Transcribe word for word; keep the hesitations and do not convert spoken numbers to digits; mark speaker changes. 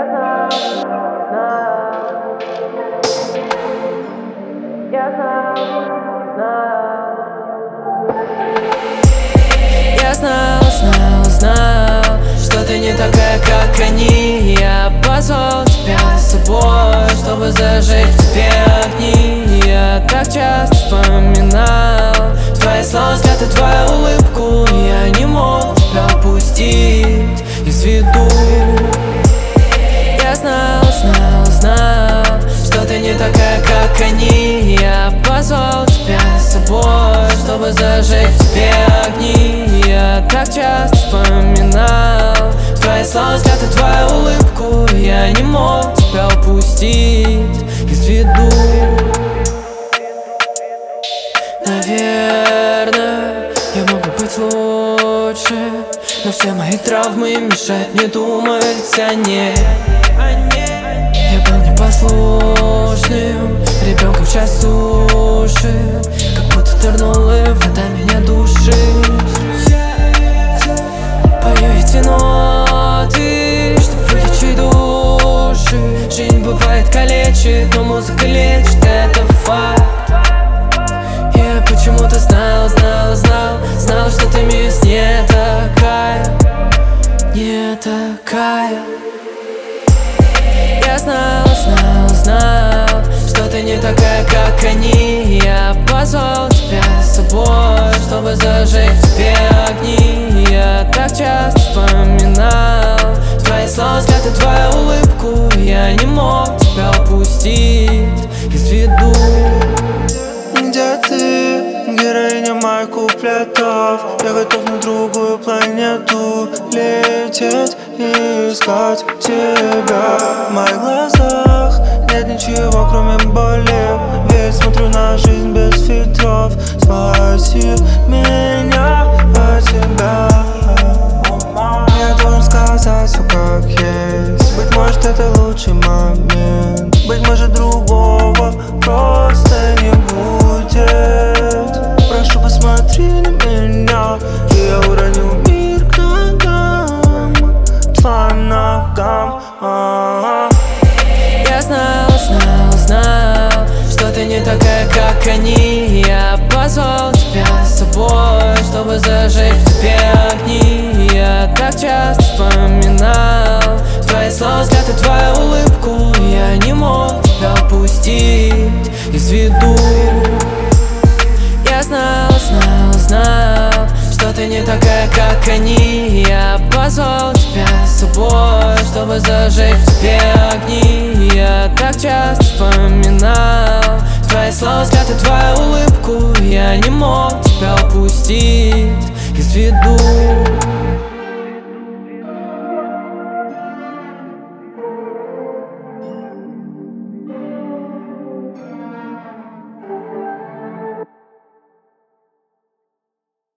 Speaker 1: Я знал, знал, я знал, знал. Я знал, знал, знал, что ты не такая, как они. Я позвал тебя с собой, чтобы зажечь в тебе огни. Я так часто вспоминал твои слова, взгляд и твою улыбку. Я не мог тебя упустить из виду. Я знал, знал, знал, что ты не такая, как они. Я позвал тебя с собой, чтобы зажечь в тебе огни. Я так часто вспоминал твои слова, взгляд и твою улыбку. Я не мог тебя упустить из виду. Наверное, я мог бы быть лучше, но все мои травмы мешают мне думать о ней. Я был непослушным ребенком в час суши, как будто тернула вода меня душит. Пою эти ноты, чтоб вылечить души. Жизнь бывает калечит, но музыка лечит, это факт. Я почему-то знал, знал, знал, знал, что ты мисс не такая, не такая. Я знал, знал, знал, что ты не такая, как они. Я позвал тебя с собой, чтобы зажечь в тебе огни. Я так часто вспоминал твои слова, взгляд и твою улыбку. Я не мог тебя упустить из виду.
Speaker 2: Где ты, героиня моих куплетов? Я готов на другую планету лететь и искать тебя. В моих глазах нет ничего, кроме боли. Ведь смотрю на жизнь без фильтров. Спаси меня от тебя. Я должен сказать все как есть. Быть может, это лучший момент. Быть может, другого просто не будет. Прошу, посмотри на меня. Я уронил мир к ногам, твоим ногам. А-а-а.
Speaker 1: Я знал, знал, знал, что ты не такая, как они. Я позвал тебя с собой, чтобы зажечь в тебе огни. Я так часто вспоминал твои слова, взгляд и твою улыбку. Я не мог тебя упустить из виду. Я знал, знал, знал, что ты не такая, как они. Я позвал тебя с собой, чтобы зажечь в тебе огни. Я так часто вспоминал твои слова, взгляд и твою улыбку. Я не мог тебя упустить из виду.